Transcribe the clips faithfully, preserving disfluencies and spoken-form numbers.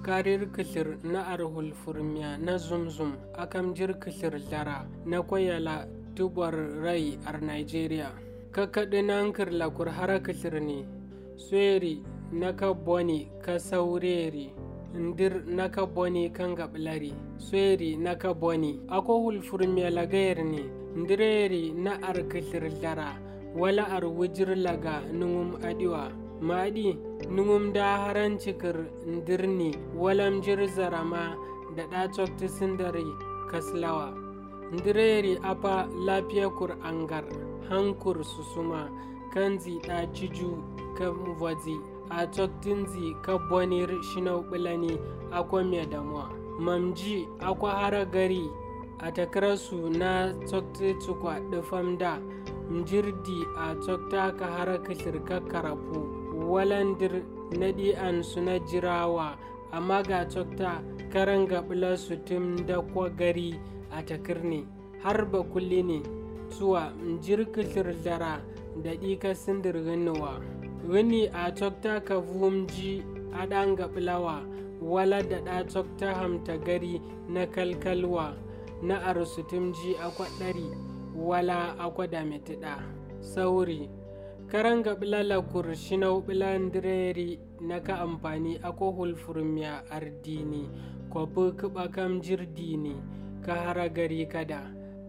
karir kithir na arhul furmiya na zumzum akam jir kithir lara na koyala tubar rai ar Nigeria kakkaɗi nankir lakur hara kithir ne sweri na ka boni ka saureri ndir na ka boni kan gablari sweri na ka boni ako hul furmiya lagayar ne ndireri na ar kithir lara wala ar wujir laga nungum adiwa maɗi nungum da haran cikir ndirni walam jir zarama da ɗacokti sindari kaslawa ndireri apa lafiya kur angar hankur susuma kanzi ɗa ciju ka mvazi a coktinzi ka bonir shinau bilani akwa mai damuwa mamji akwa hara gari a takararsu na cokti tukwa ɗufam da mjirdi a cokta ka hara kishir ka karafu walandir nadi an suna jirawa amma ga cokta karan gabla su tim da kwa gari a takirni har ba kulli ne suwa mjirkishir dara da ɗika sindir rinnuwa wani a cokta ka vumji a ɗan gablawa wala da ɗa cokta hamta gari na kalkalwa na arsutumji akwa ɗari wala akwa da metiɗa sauri karan gabla lakur shinau bilandireri na ka amfani ako hulfurmiya ardini ko bukuba kam jirdini ka hara gari kada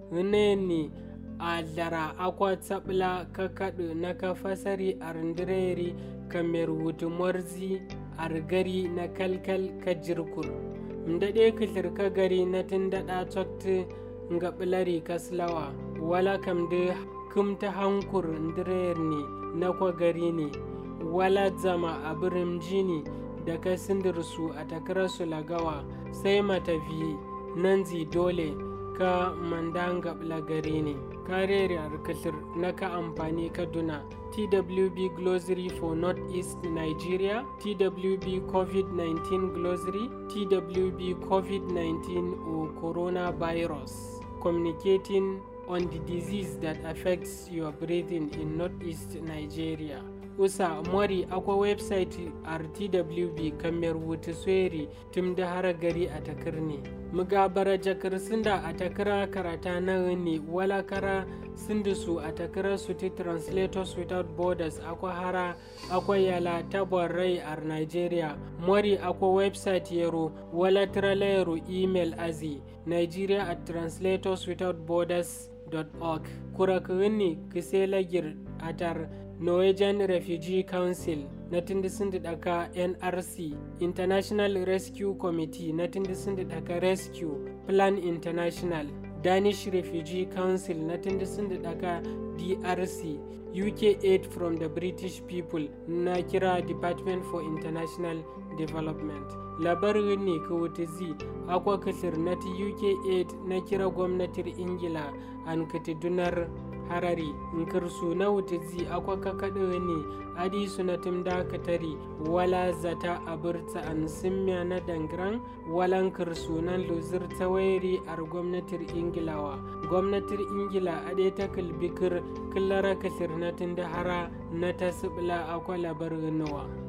ne a lara akwa tsabla ka kaɗu na ka fasari arndireri ka merwutu morzi argari na kalkal ka jirkur mdaɗe kishir ka gari na tindaɗa cokti nga bilari kaslawa wala kam da kumta hankur ndirer ne na kwa gari ne wala zama a birin jini da ka sindirsu a takararsu lagawa sai matafi nan zi dole ka mandanga gari ne karere arkashir na ka amfani kaduna T W B Glossary for Northeast Nigeria, T W B COVID nineteen Glossary, T W B COVID nineteen or Coronavirus, communicating on the disease that affects your breathing in Northeast Nigeria. Usa mori akwa website R T W B kamar wuta sweri tum da hara gari a takirni. Muga bara jakar sinda a takira karata na wani wala kara sindusu a takira su ti Translators Without Borders akwa hara akwa yala tabar rai ar Nigeria. Mori akwa website yero wala tralero email azi Nigeria at translators without borders dot org. Kurakwini kiselagir atar Norwegian Refugee Council na tindisin da daka N R C, International Rescue Committee na tindisin da daka Rescue Plan International, Danish Refugee Council na tindisin da daka D R C, U K Aid from the British People na kira Department for International Development. Labarin ne ka wuta zi akwa kasir na ti U K Aid na kira gwamnatin Ingila an katidunar harari nkirsu na wuta zi akwa kakaɗo ne adi sunatim da katari wala zata abirta an simya na dangran walan kirsu nan luzir ta wairi ar gwamnatin Ingilawa gwamnatin Ingila ade ta kalbikir killara kasir na tinda hara na tasibla akwa labarin nawa